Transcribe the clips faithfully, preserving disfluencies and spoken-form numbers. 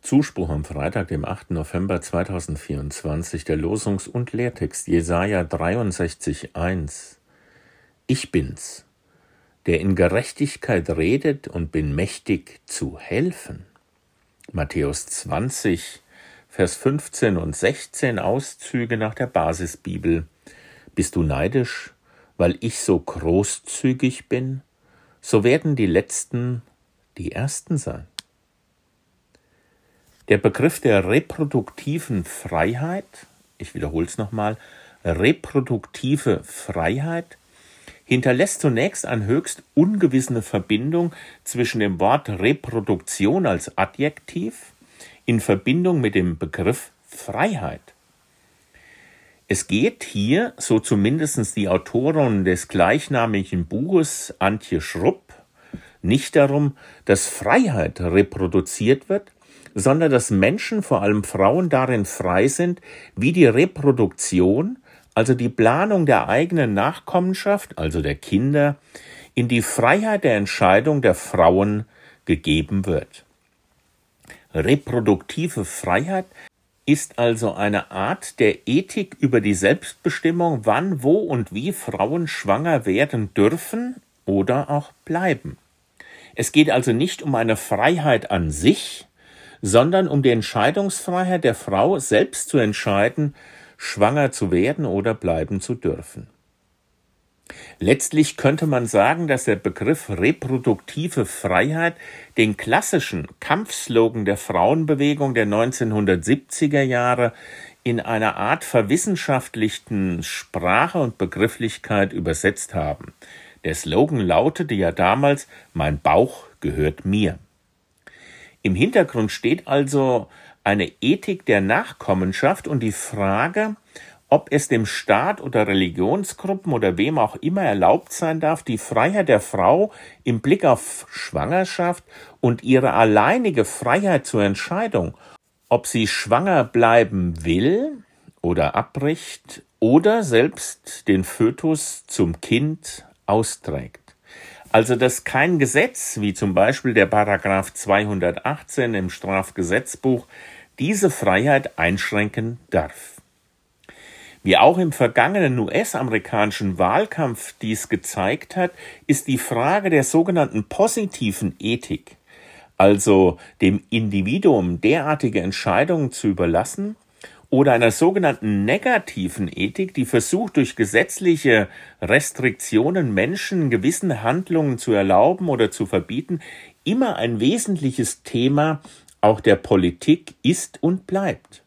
Zuspruch am Freitag, dem achten November zweitausendvierundzwanzig, der Losungs- und Lehrtext Jesaja dreiundsechzig, eins. Ich bin's, der in Gerechtigkeit redet und bin mächtig zu helfen. Matthäus zwanzig, Vers fünfzehn und sechzehn, Auszüge nach der Basisbibel. Bist du neidisch, weil ich so großzügig bin? So werden die Letzten die Ersten sein. Der Begriff der reproduktiven Freiheit, ich wiederhole es nochmal, reproduktive Freiheit, hinterlässt zunächst eine höchst ungewissene Verbindung zwischen dem Wort Reproduktion als Adjektiv in Verbindung mit dem Begriff Freiheit. Es geht hier, so zumindest die Autorin des gleichnamigen Buches Antje Schrupp, nicht darum, dass Freiheit reproduziert wird, sondern dass Menschen, vor allem Frauen, darin frei sind, wie die Reproduktion, also die Planung der eigenen Nachkommenschaft, also der Kinder, in die Freiheit der Entscheidung der Frauen gegeben wird. Reproduktive Freiheit ist also eine Art der Ethik über die Selbstbestimmung, wann, wo und wie Frauen schwanger werden dürfen oder auch bleiben. Es geht also nicht um eine Freiheit an sich, sondern um die Entscheidungsfreiheit der Frau, selbst zu entscheiden, schwanger zu werden oder bleiben zu dürfen. Letztlich könnte man sagen, dass der Begriff reproduktive Freiheit den klassischen Kampfslogan der Frauenbewegung der neunzehnhundertsiebziger Jahre in einer Art verwissenschaftlichten Sprache und Begrifflichkeit übersetzt haben. Der Slogan lautete ja damals: Mein Bauch gehört mir. Im Hintergrund steht also eine Ethik der Nachkommenschaft und die Frage, ob es dem Staat oder Religionsgruppen oder wem auch immer erlaubt sein darf, die Freiheit der Frau im Blick auf Schwangerschaft und ihre alleinige Freiheit zur Entscheidung, ob sie schwanger bleiben will oder abbricht oder selbst den Fötus zum Kind austrägt. Also dass kein Gesetz, wie zum Beispiel der Paragraph zweihundertachtzehn im Strafgesetzbuch, diese Freiheit einschränken darf. Wie auch im vergangenen U S-amerikanischen Wahlkampf dies gezeigt hat, ist die Frage der sogenannten positiven Ethik, also dem Individuum derartige Entscheidungen zu überlassen, oder einer sogenannten negativen Ethik, die versucht, durch gesetzliche Restriktionen Menschen gewissen Handlungen zu erlauben oder zu verbieten, immer ein wesentliches Thema auch der Politik ist und bleibt.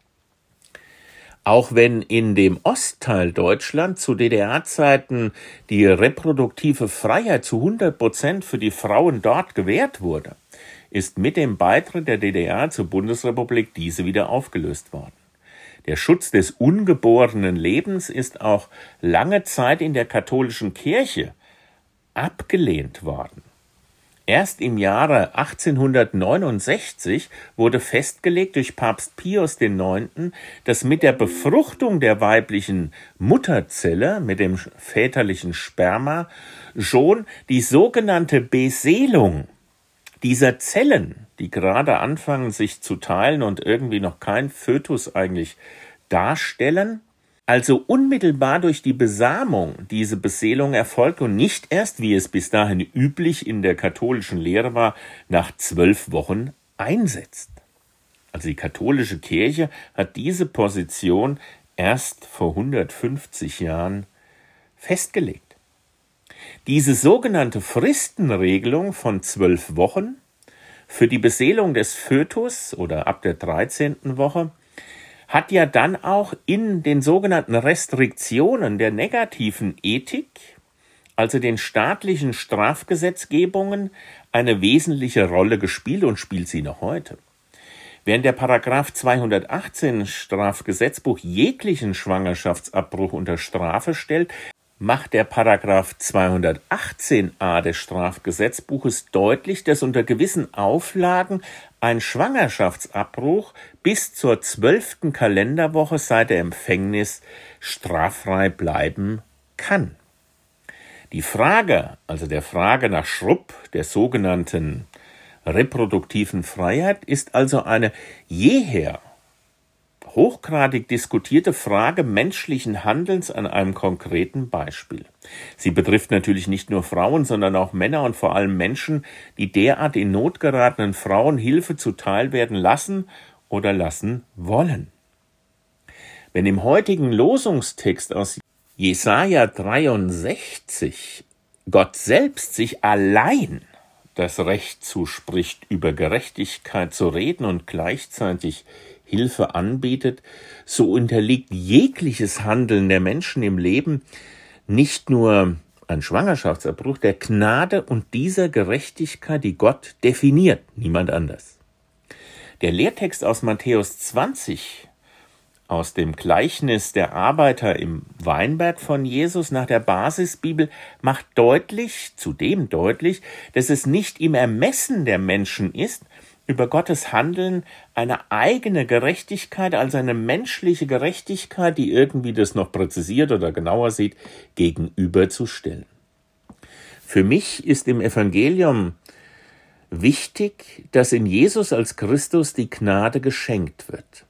Auch wenn in dem Ostteil Deutschland zu D D R-Zeiten die reproduktive Freiheit zu hundert Prozent für die Frauen dort gewährt wurde, ist mit dem Beitritt der D D R zur Bundesrepublik diese wieder aufgelöst worden. Der Schutz des ungeborenen Lebens ist auch lange Zeit in der katholischen Kirche abgelehnt worden. Erst im Jahre achtzehnhundertneunundsechzig wurde festgelegt durch Papst Pius der Neunte, dass mit der Befruchtung der weiblichen Mutterzelle, mit dem väterlichen Sperma, schon die sogenannte Beseelung dieser Zellen, die gerade anfangen, sich zu teilen und irgendwie noch kein Fötus eigentlich darstellen, also unmittelbar durch die Besamung diese Beseelung erfolgt und nicht erst, wie es bis dahin üblich in der katholischen Lehre war, nach zwölf Wochen einsetzt. Also die katholische Kirche hat diese Position erst vor hundertfünfzig Jahren festgelegt. Diese sogenannte Fristenregelung von zwölf Wochen für die Beseelung des Fötus oder ab der dreizehnten Woche hat ja dann auch in den sogenannten Restriktionen der negativen Ethik, also den staatlichen Strafgesetzgebungen, eine wesentliche Rolle gespielt und spielt sie noch heute. Während der Paragraph zweihundertachtzehn Strafgesetzbuch jeglichen Schwangerschaftsabbruch unter Strafe stellt, macht der Paragraph zweihundertachtzehn a des Strafgesetzbuches deutlich, dass unter gewissen Auflagen ein Schwangerschaftsabbruch bis zur zwölften Kalenderwoche seit der Empfängnis straffrei bleiben kann. Die Frage, also der Frage nach Schrupp, der sogenannten reproduktiven Freiheit ist also eine jeher hochgradig diskutierte Frage menschlichen Handelns an einem konkreten Beispiel. Sie betrifft natürlich nicht nur Frauen, sondern auch Männer und vor allem Menschen, die derart in Not geratenen Frauen Hilfe zuteil werden lassen oder lassen wollen. Wenn im heutigen Losungstext aus Jesaja dreiundsechzig Gott selbst sich allein das Recht zuspricht, über Gerechtigkeit zu reden und gleichzeitig Hilfe anbietet, so unterliegt jegliches Handeln der Menschen im Leben nicht nur ein Schwangerschaftsabbruch, der Gnade und dieser Gerechtigkeit, die Gott definiert, niemand anders. Der Lehrtext aus Matthäus zwanzig, aus dem Gleichnis der Arbeiter im Weinberg von Jesus nach der Basisbibel, macht deutlich, zudem deutlich, dass es nicht im Ermessen der Menschen ist, über Gottes Handeln eine eigene Gerechtigkeit, also eine menschliche Gerechtigkeit, die irgendwie das noch präzisiert oder genauer sieht, gegenüberzustellen. Für mich ist im Evangelium wichtig, dass in Jesus als Christus die Gnade geschenkt wird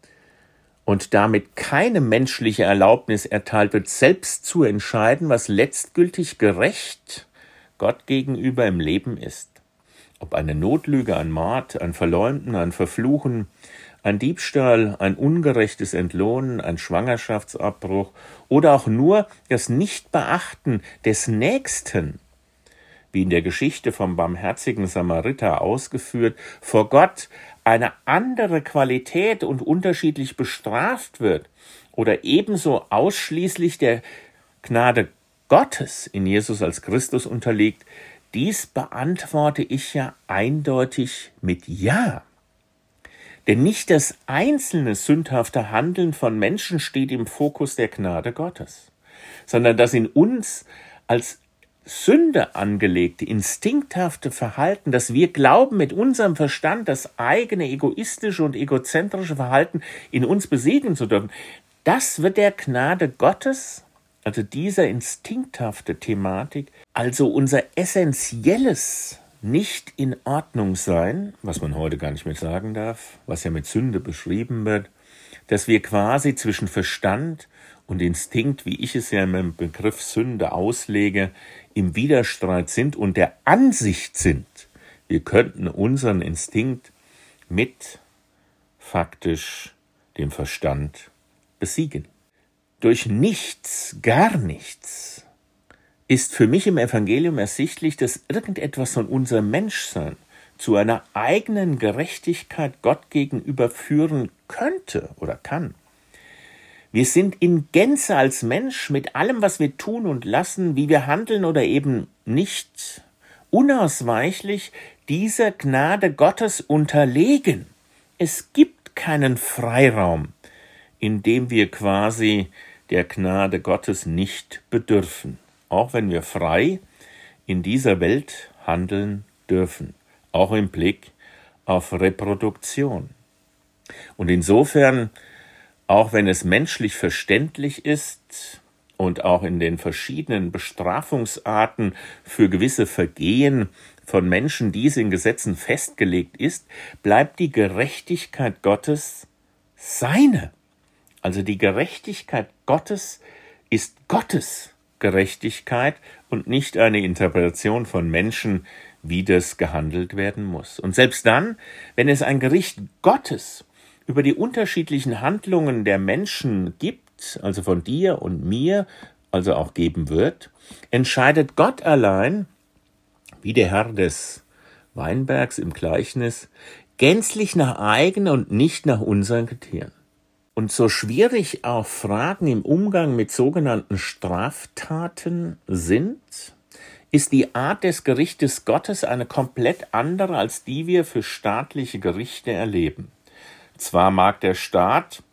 und damit keine menschliche Erlaubnis erteilt wird, selbst zu entscheiden, was letztgültig gerecht Gott gegenüber im Leben ist. Ob eine Notlüge, ein Mord, ein Verleumden, ein Verfluchen, ein Diebstahl, ein ungerechtes Entlohnen, ein Schwangerschaftsabbruch oder auch nur das Nichtbeachten des Nächsten, wie in der Geschichte vom barmherzigen Samariter ausgeführt, vor Gott eine andere Qualität und unterschiedlich bestraft wird oder ebenso ausschließlich der Gnade Gottes in Jesus als Christus unterliegt, dies beantworte ich ja eindeutig mit Ja. Denn nicht das einzelne sündhafte Handeln von Menschen steht im Fokus der Gnade Gottes, sondern das in uns als Sünde angelegte, instinkthafte Verhalten, dass wir glauben, mit unserem Verstand das eigene egoistische und egozentrische Verhalten in uns besiegen zu dürfen, das wird der Gnade Gottes, also dieser instinkthafte Thematik, also unser essentielles nicht in Ordnung sein, was man heute gar nicht mehr sagen darf, was ja mit Sünde beschrieben wird, dass wir quasi zwischen Verstand und Instinkt, wie ich es ja im Begriff Sünde auslege, im Widerstreit sind und der Ansicht sind, wir könnten unseren Instinkt mit faktisch dem Verstand besiegen. Durch nichts, gar nichts ist für mich im Evangelium ersichtlich, dass irgendetwas von unserem Menschsein zu einer eigenen Gerechtigkeit Gott gegenüber führen könnte oder kann. Wir sind in Gänze als Mensch mit allem, was wir tun und lassen, wie wir handeln oder eben nicht, unausweichlich dieser Gnade Gottes unterlegen. Es gibt keinen Freiraum, in dem wir quasi der Gnade Gottes nicht bedürfen, auch wenn wir frei in dieser Welt handeln dürfen, auch im Blick auf Reproduktion. Und insofern, auch wenn es menschlich verständlich ist und auch in den verschiedenen Bestrafungsarten für gewisse Vergehen von Menschen dies in Gesetzen festgelegt ist, bleibt die Gerechtigkeit Gottes seine. Also die Gerechtigkeit Gottes ist Gottes Gerechtigkeit und nicht eine Interpretation von Menschen, wie das gehandelt werden muss. Und selbst dann, wenn es ein Gericht Gottes über die unterschiedlichen Handlungen der Menschen gibt, also von dir und mir, also auch geben wird, entscheidet Gott allein, wie der Herr des Weinbergs im Gleichnis, gänzlich nach eigenen und nicht nach unseren Kriterien. Und so schwierig auch Fragen im Umgang mit sogenannten Straftaten sind, ist die Art des Gerichtes Gottes eine komplett andere, als die wir für staatliche Gerichte erleben. Zwar mag der Staat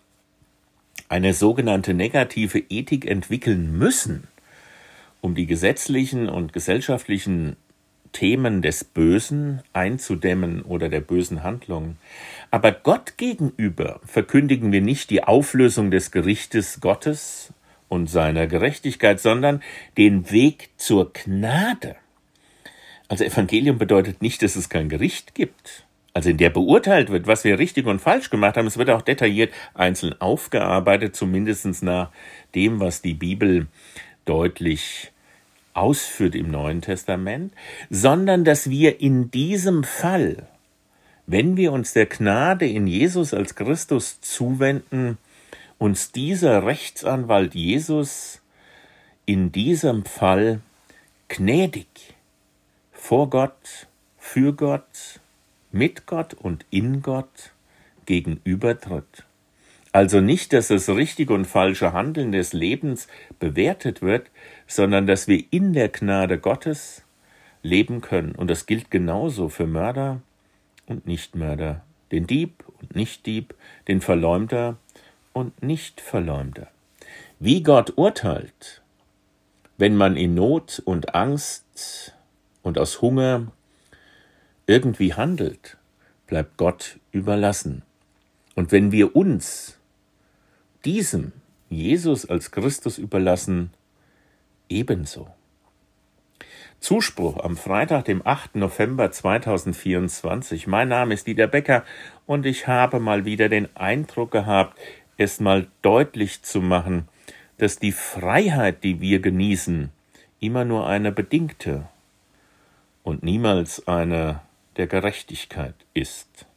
eine sogenannte negative Ethik entwickeln müssen, um die gesetzlichen und gesellschaftlichen Themen des Bösen einzudämmen oder der bösen Handlungen. Aber Gott gegenüber verkündigen wir nicht die Auflösung des Gerichtes Gottes und seiner Gerechtigkeit, sondern den Weg zur Gnade. Also Evangelium bedeutet nicht, dass es kein Gericht gibt, also in der beurteilt wird, was wir richtig und falsch gemacht haben. Es wird auch detailliert einzeln aufgearbeitet, zumindest nach dem, was die Bibel deutlich ausführt im Neuen Testament, sondern dass wir in diesem Fall, wenn wir uns der Gnade in Jesus als Christus zuwenden, uns dieser Rechtsanwalt Jesus in diesem Fall gnädig vor Gott, für Gott, mit Gott und in Gott gegenübertritt. Also nicht, dass das richtige und falsche Handeln des Lebens bewertet wird, sondern dass wir in der Gnade Gottes leben können. Und das gilt genauso für Mörder und Nichtmörder, den Dieb und Nichtdieb, den Verleumder und Nichtverleumder. Wie Gott urteilt, wenn man in Not und Angst und aus Hunger irgendwie handelt, bleibt Gott überlassen. Und wenn wir uns diesem Jesus als Christus überlassen, ebenso. Zuspruch am Freitag, dem achten November zweitausendvierundzwanzig. Mein Name ist Dieter Becker und ich habe mal wieder den Eindruck gehabt, es mal deutlich zu machen, dass die Freiheit, die wir genießen, immer nur eine bedingte und niemals eine der Gerechtigkeit ist.